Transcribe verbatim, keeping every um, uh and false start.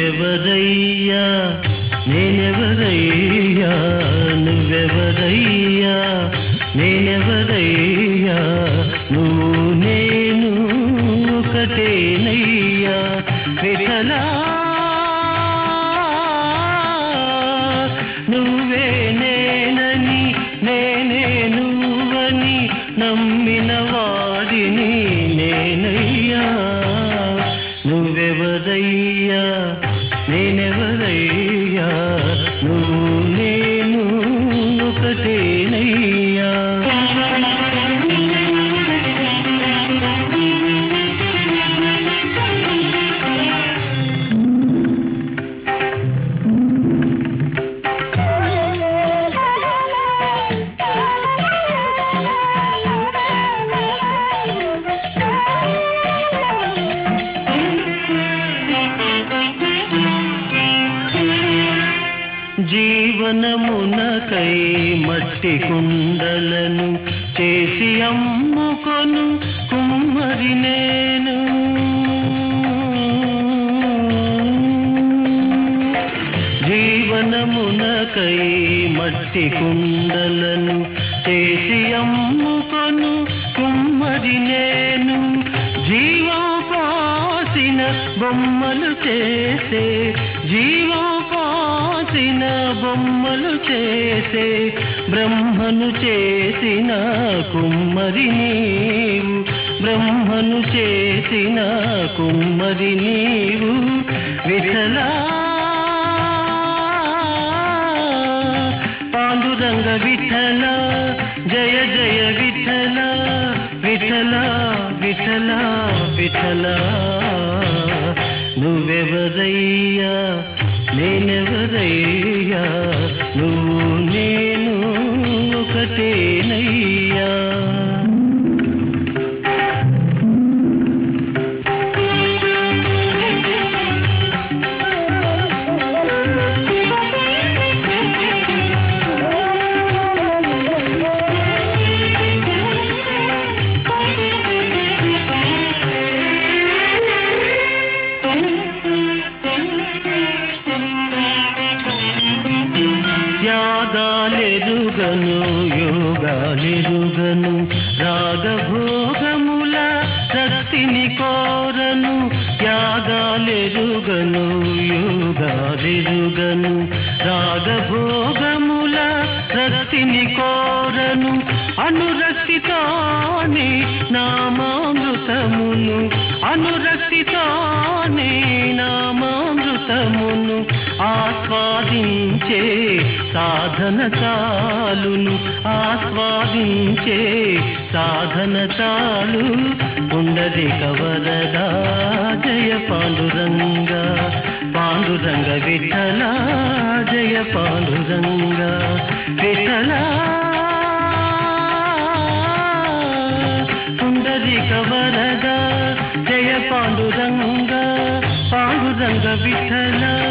నువ్వెవరయ్యా నేనెవరయ్యా నువ్వెవరయ్యా నేనెవరయ్యా నువ్వు నేను ఒకటేనయ్యా విఠలా నువ్వే నేనని నేనే నువ్వని నమ్మిన వాడిని నేనయ్యా నువ్వెవరయ్యా నేనెవరయ్యా నువ్వు నేను ఒకటేనయ్యా జీవనమునకై మట్టి కుండలను చేసి అమ్ముకొను కుమ్మరి నేను జీవనమునకై మట్టి కుండలను చేసి అమ్ముకొను కుమ్మరి నేను జీవం పోసిన బొమ్మలు చేసే జీవం పోసిన బొమ్మలు చేసే బ్రహ్మను చేసిన కుమ్మరి నీవు బ్రహ్మను చేసిన కుమ్మరి నీవు విఠలా పాండురంగ విఠల జయ జయ విఠల విఠల విఠల విఠల నువ్వెవరయ్యా నేనెవరయ్యా నువ్వు నేను ఒకటేనయ్యా యాగాలెరుగను యోగాలెరుగను రాగభోగముల రక్తిని కోరను యాగాలెరుగను యోగాలెరుగను రాగభోగముల రక్తిని కోరను అనురక్తితోనే నామామృతమును అనురక్తితోనే నామామృతమును ఆస్వాదించే సాధన చాలును ఆస్వాదించే సాధన చాలు పుండరీక వరదా జయ పాండురంగ పాండురంగ విఠల జయ పాండురంగ విఠల పుండరీక వరదా జయ పాండురంగ పాండురంగ విఠల